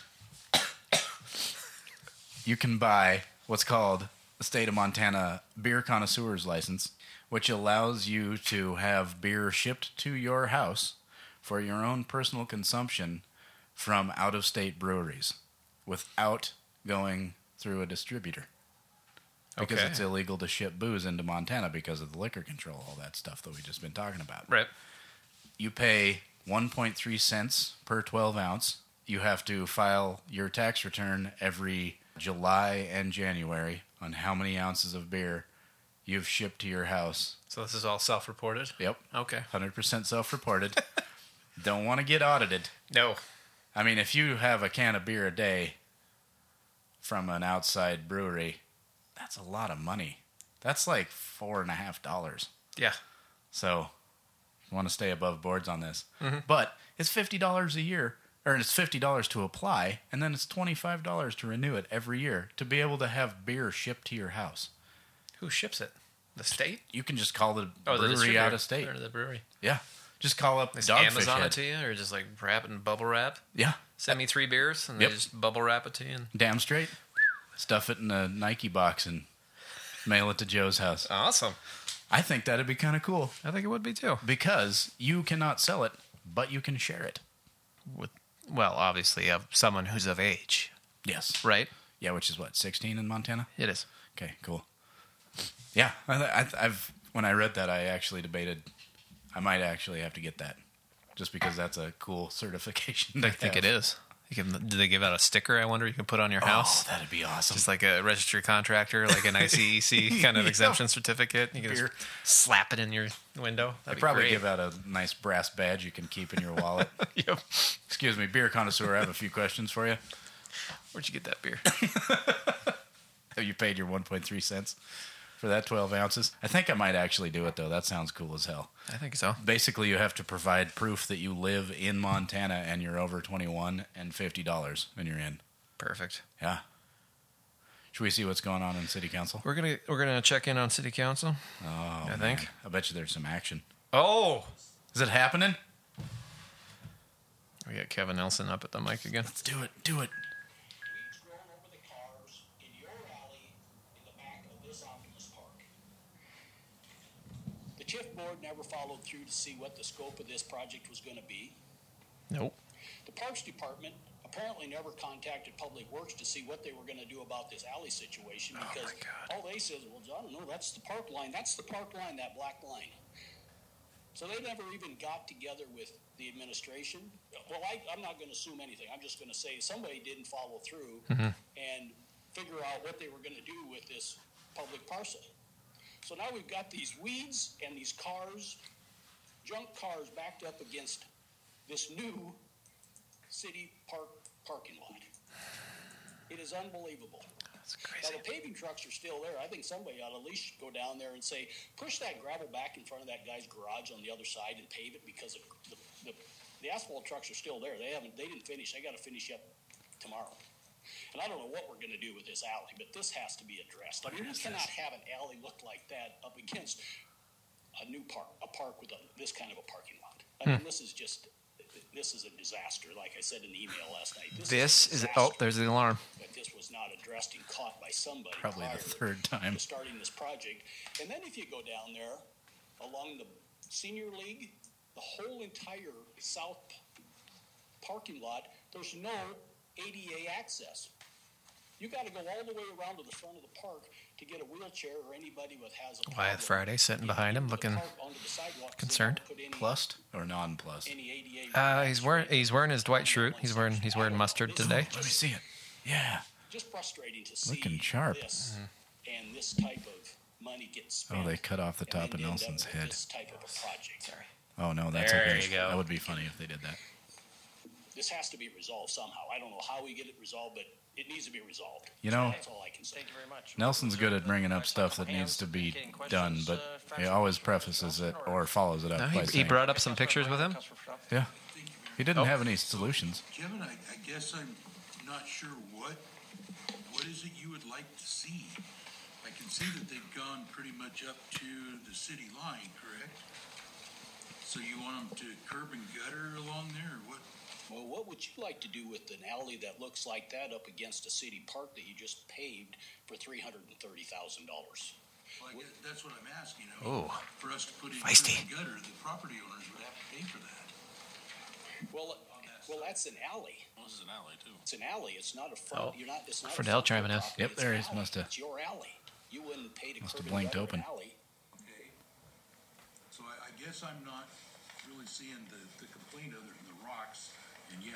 You can buy what's called the State of Montana Beer Connoisseur's License, which allows you to have beer shipped to your house for your own personal consumption from out-of-state breweries without going through a distributor. Because Okay. it's illegal to ship booze into Montana because of the liquor control, all that stuff that we've just been talking about. Right. You pay one point three cents per twelve ounce. You have to file your tax return every July and January on how many ounces of beer you've shipped to your house. So this is all self-reported? Yep, Okay. one hundred percent self-reported. Don't want to get audited. No. I mean, if you have a can of beer a day from an outside brewery, that's a lot of money. That's like four and a half dollars. Yeah. So, you want to stay above boards on this. Mm-hmm. But it's fifty dollars a year, or it's fifty dollars to apply, and then it's twenty-five dollars to renew it every year to be able to have beer shipped to your house. Who ships it? The state? You can just call the Oh, the brewery distributor. out of state. Or the brewery. Yeah. Just call up They Dogfish Amazon Head. it to you, or just like wrap it in bubble wrap? Yeah. Send me three beers, and Yep. they just bubble wrap it to you. And... Damn straight. Stuff it in a Nike box and mail it to Joe's house. Awesome. I think that'd be kind of cool I think it would be too. because you cannot sell it, but you can share it. With, well, obviously, of someone who's of age, Yes. right? Yeah, which is what, sixteen in Montana? It is. Okay, cool. Yeah, I, I, I've when I read that, I actually debated I might actually have to get that, just because that's a cool certification. I think it is. You can, do they give out a sticker, I wonder, you can put on your house? Oh, that'd be awesome. Just like a registered contractor, like an I C E C kind of Yeah. exemption certificate. You can Beer. just slap it in your window. I'd That'd be probably great. give out a nice brass badge you can keep in your wallet. Yep. Excuse me, beer connoisseur. I have a few questions for you. Where'd you get that beer? Have you paid your one point three cents for that twelve ounces? I think I might actually do it, though. That sounds cool as hell. I think so. Basically, you have to provide proof that you live in Montana and you're over twenty-one and fifty dollars and you're in. Perfect. Yeah. Should we see what's going on in City Council? We're gonna we're gonna check in on City Council. Oh, I man. think. I bet you there's some action. Oh, Is it happening? we got Kevin Nelson up at the mic again. Let's do it. Do it. Weeds grown over the cars in your alley in the back of this Oculus Park. The TIF board never followed through to see what the scope of this project was going to be. Nope. The Parks Department apparently never contacted Public Works to see what they were going to do about this alley situation Oh, because my God. all they said was, I don't know, that's the park line. That's the park line, that black line. So they never even got together with the administration. Well, I, I'm not going to assume anything. I'm just going to say somebody didn't follow through and figure out what they were going to do with this public parcel. So now we've got these weeds and these cars, junk cars backed up against this new city park parking lot. It is unbelievable. That's Now, crazy. the paving trucks are still there. I think somebody ought to at least go down there and say, push that gravel back in front of that guy's garage on the other side and pave it because of the, the, the asphalt trucks are still there. They haven't, they didn't finish. They got to finish up tomorrow. And I don't know what we're going to do with this alley, but this has to be addressed. I mean, we cannot have an alley look like that up against a new park, a park with a, this kind of a parking lot. I mean, this is just, this is a disaster. Like I said in the email last night. This, This is, is a oh, disaster. there's the alarm. But this was not addressed and caught by somebody Probably prior the third time. to starting this project. And then if you go down there along the senior league, the whole entire south p- parking lot, there's no A D A access. You got to go all the way around to the front of the park to get a wheelchair or anybody that has a Wyatt problem Friday sitting behind him, into the looking park onto the sidewalk 'cause they concerned. don't put any- Plussed or non-plussed? any A D A Uh, he's wearing he's wearing his Dwight Schrute. He's wearing he's wearing mustard today. Let me see it. Yeah. Just frustrating to see Looking sharp. this and this type of money gets spent. Oh, they cut off the and top then of end up Nelson's with head. This type of a project. Sorry. Oh, no, that's There okay. you go. That would be funny if they did that. This has to be resolved somehow. I don't know how we get it resolved, but it needs to be resolved. You know, That's all I can say. Thank you very much. Nelson's good at bringing up stuff that needs to be done, but he always prefaces it or follows it up No, by he, he saying, brought up some pictures with him. yeah, he didn't Oh. have any solutions. Kevin, I, I guess I'm not sure what, what is it you would like to see? I can see that they've gone pretty much up to the city line, correct? So you want them to curb and gutter along there, or what? Well, what would you like to do with an alley that looks like that up against a city park that you just paved for three hundred and thirty thousand dollars? Well, I guess that's what I'm asking. I mean, Ooh. for us to put in Feisty. curb and gutter, the property owners would have to pay for that. Well, well, that's an alley. Well, this is an alley too. It's an alley. It's not a front. Oh. You're not. It's not. Fidel a front chiming in. property. Yep, It's there an he is. alley. Must have- It's your alley. You wouldn't pay to Must curb have and blinked gutter an open. alley. Okay. So I, I guess I'm not really seeing the, the complaint other than the rocks and yeah,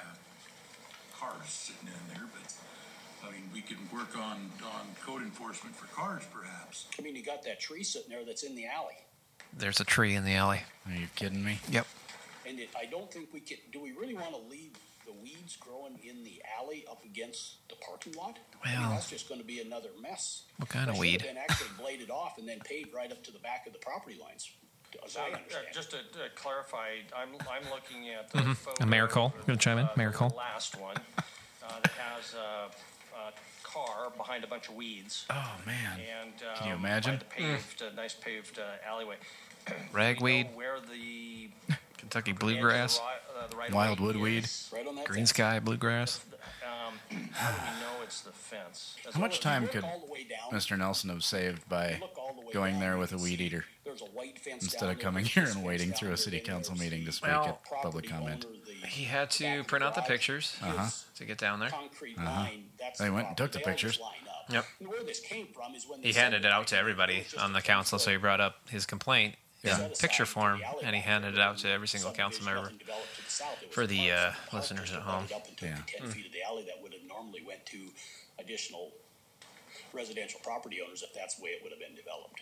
cars sitting in there, but I mean, we can work on, on code enforcement for cars perhaps. I mean, you got that tree sitting there that's in the alley, There's a tree in the alley. Are you kidding me? Yep. and it, I don't think we can. Do we really want to leave the weeds growing in the alley up against the parking lot? I mean, Well- that's just going to be another mess. What kind That of should weed? have been actually bladed off and then paved right up to the back of the property lines, as I Uh, understand. Just to to clarify, I'm, I'm looking at the photo. And Mayor Cole, of, gonna chime in? uh, Mayor the Cole? Last one, uh, that has a, a car behind a bunch of weeds. Oh, man. And, um, Can you imagine? by the paved, uh, nice paved uh, alleyway. Ragweed, We know where the Kentucky edge of bluegrass, the ri- uh, the right of Wildwood way weed. is. Right on that green fence. sky bluegrass. Um, how do we know it's the fence? That's How what much it- time Look could all the way down. Mister Nelson have saved by Look all the way going down, there you with a can weed see eater There's a white fence instead down of there, coming there's here this and fence waiting down through a there, city then council there's meeting to speak Well, at public property comment? owner, the He had to back of print out the garage, pictures Uh-huh. to get down there. concrete line, that's They the went and took the property. They all just pictures. line up. Yep. And where this came from is when He they handed it out to separated, everybody it was just on a the council, so he ten-foot brought up his complaint in set aside picture to form, the alley and he back handed it there, out to every single council subdivision, member. nothing developed to the south. It was for a the, park, uh, so the park listeners just at divided home. up and took Yeah. the ten feet of the alley that would have normally went to additional residential property owners if that's the way it would have been developed.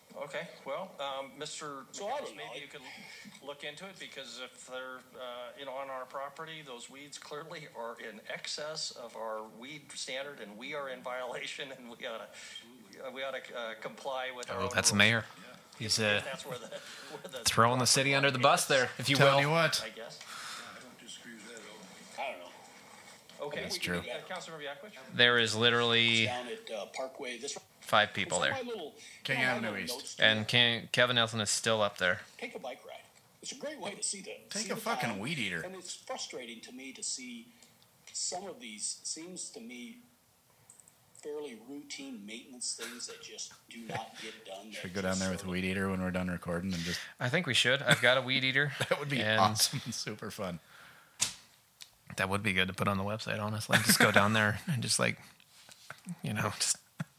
Okay, well, um, Mister So I don't know. maybe you could look into it, because if they're, uh, you know, on our property, those weeds clearly are in excess of our weed standard, and we are in violation, and we ought to, we ought to uh, comply with our Oh, own that's the rules. mayor. He's uh, That's where the, where the throwing the city under the bus there, if you Telling will. you what. I guess. I don't disagree with that at all. I don't know. Okay. That's we- true. Uh, Councilmember Yackovich? There is literally Down at uh, Parkway, this. five people It's on there. my little- King you know, my Avenue little East. notes to And you. Ken, Kevin Nelson is still up there. Take a bike ride. It's a great way to see the Take see a the fucking town. weed eater. And it's frustrating to me to see some of these, seems to me, fairly routine maintenance things that just do not get done. Should we go down there with a weed eater when we're done recording and just I think we should. I've got a weed eater. that would be and awesome and super fun. That would be good to put on the website, honestly. Just go down there and just like, you know, just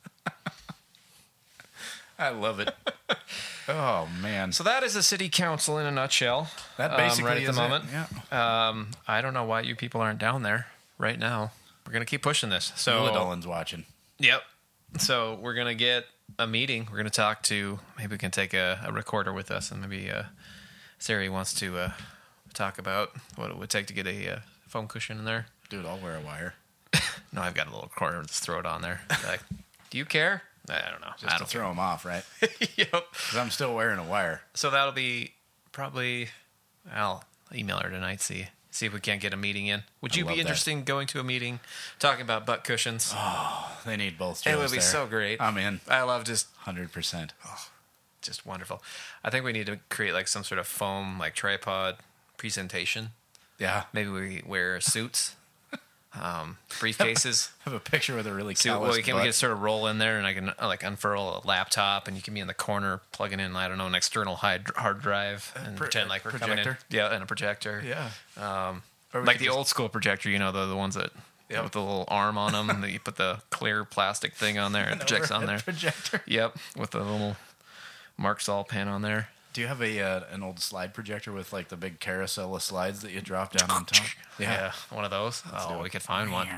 I love it. Oh man. So that is the city council in a nutshell. That um, basically right at the is moment. It. Yeah. Um, I don't know why you people aren't down there right now. We're gonna keep pushing this. So Eula Dolan's watching. Yep. So we're gonna get a meeting. We're gonna talk to. Maybe we can take a, a recorder with us, and maybe uh, Sari wants to uh, talk about what it would take to get a uh, foam cushion in there. Dude, I'll wear a wire. No, I've got a little recorder. Just throw it on there. Like, do you care? I don't know. Just I to don't throw them off, right? yep. Because I'm still wearing a wire. So that'll be probably. I'll email her tonight. See see if we can't get a meeting in. Would I you love be that. interested in going to a meeting talking about butt cushions? They need both. it Joes would be there. so great. I'm in. I love just one hundred percent. just wonderful. I think we need to create like some sort of foam like tripod presentation. Yeah. Maybe we wear suits, um, briefcases. I have a picture with a really So callous well, we can we butt. can sort of roll in there, and I can uh, like unfurl a laptop, and you can be in the corner plugging in I don't know an external hard hard drive and pro- pretend like we're coming in. projector? Yeah, and a projector. Yeah. Um, Or we like could the just- old school projector, you know, the the ones that Yep. with the little arm on them, and that you put the clear plastic thing on there, and it projects on there. overhead projector. Yep, with the little Marxall pen on there. Do you have a uh, an old slide projector with like the big carousel of slides that you drop down on top? Yeah, one of those. do oh, it. we could find one.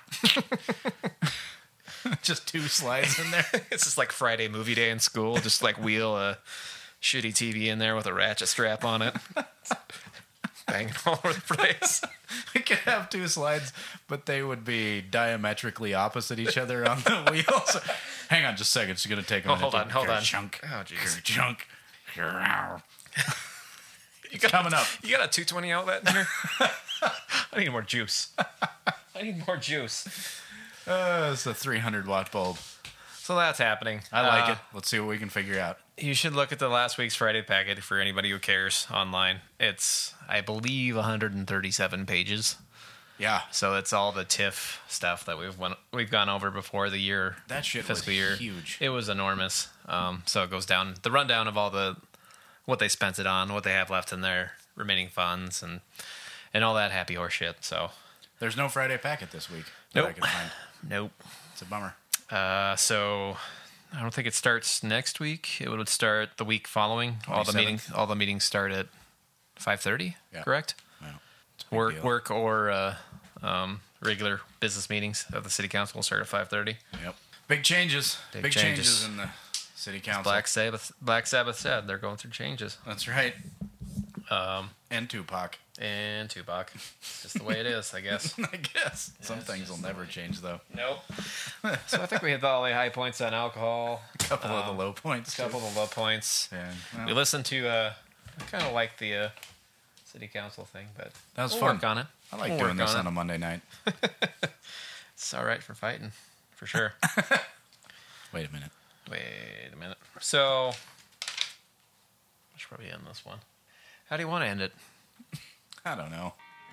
Just two slides in there. It's just like Friday movie day in school. Just like wheel a shitty T V in there with a ratchet strap on it, banging all over the place. We could have two slides, but they would be diametrically opposite each other on the wheel. So, hang on just a second. It's going to take a Oh, minute. hold on, hold on. Chunk. Oh, jeez. Chunk. You got, coming up. You got a two twenty outlet in here? I need more juice. I need more juice. Uh, it's a three hundred watt bulb. So that's happening. I like Uh, it. Let's see what we can figure out. You should look at the last week's Friday packet for anybody who cares online. It's, I believe, one hundred thirty-seven pages. Yeah. So it's all the TIF stuff that we've went, we've gone over before the year. That shit fiscal was year. huge. It was enormous. Um, so it goes down the rundown of all the what they spent it on, what they have left in their remaining funds, and and all that happy horse shit. So There's no Friday packet this week that I Nope. can find. nope. It's a bummer. Uh, so I don't think it starts next week. It would start the week following. All the twenty-seventh? meetings all the meetings start at five thirty. Yeah. Correct. Well, it's a big Work deal. work or uh, um, regular business meetings of the city council will start at five thirty. Yep. Big changes. Big Big, changes. changes. in the city council. Black Sabbath Black Sabbath said they're going through changes. That's right. Um, And Tupac. and Tupac. It's just the way it is, I guess. I guess. Some things will never change, though. Nope. So I think we hit all the high points on alcohol. A couple of Um, the low points. A couple of the low points. Yeah. We Well, listened to, uh, I kind of like the uh, city council thing, but that was we'll fun. work on it. I like We'll doing work this on on it. a Monday night. It's all right for fighting, for sure. Wait a minute. Wait a minute. So, I should probably end this one. How do you want to end it? I don't know.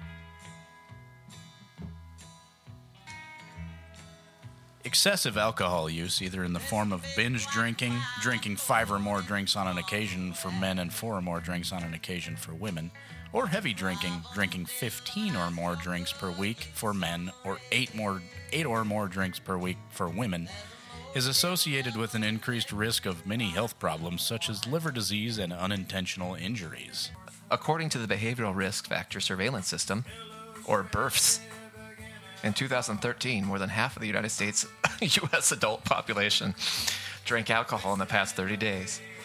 Excessive alcohol use, either in the form of binge drinking, drinking five or more drinks on an occasion for men and four or more drinks on an occasion for women, or heavy drinking, drinking fifteen or more drinks per week for men, or eight more eight or more drinks per week for women, is associated with an increased risk of many health problems such as liver disease and unintentional injuries. According to the Behavioral Risk Factor Surveillance System, or B R F S, in two thousand thirteen, more than half of the United States U S adult population drank alcohol in the past thirty days.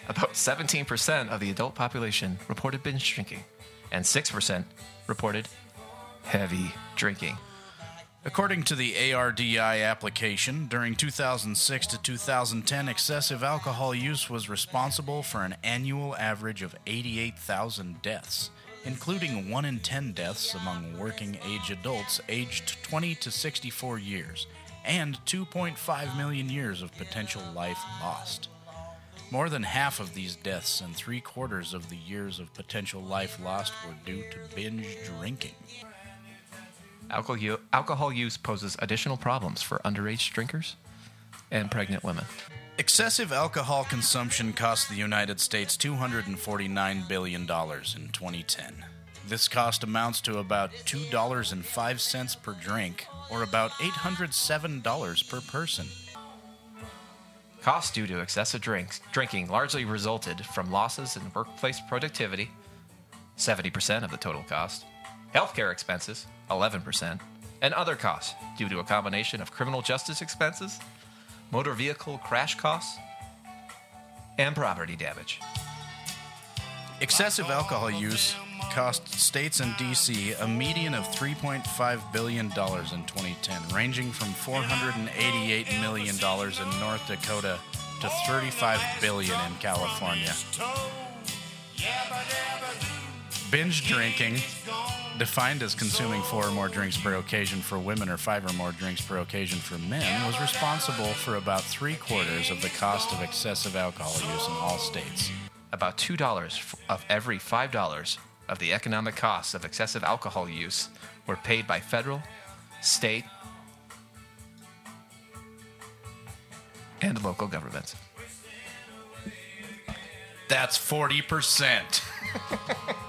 About seventeen percent of the adult population reported binge drinking, and six percent reported heavy drinking. According to the A R D I application, during two thousand six to two thousand ten, excessive alcohol use was responsible for an annual average of eighty-eight thousand deaths, including one in ten deaths among working-age adults aged twenty to sixty-four years, and two point five million years of potential life lost. More than half of these deaths and three-quarters of the years of potential life lost were due to binge drinking. Alcohol, u- alcohol use poses additional problems for underage drinkers and pregnant women. Excessive alcohol consumption cost the United States two hundred forty-nine billion dollars in twenty ten. This cost amounts to about two dollars and five cents per drink, or about eight hundred seven dollars per person. Costs due to excessive drinks, drinking largely resulted from losses in workplace productivity, seventy percent of the total cost, healthcare expenses, eleven percent, and other costs due to a combination of criminal justice expenses, motor vehicle crash costs, and property damage. Excessive alcohol use cost states and D C a median of three point five billion dollars in twenty ten, ranging from four hundred eighty-eight million dollars in North Dakota to thirty-five billion dollars in California. Binge drinking, defined as consuming four or more drinks per occasion for women or five or more drinks per occasion for men, was responsible for about three-quarters of the cost of excessive alcohol use in all states. About two dollars of every five dollars of the economic costs of excessive alcohol use were paid by federal, state, and local governments. That's forty percent.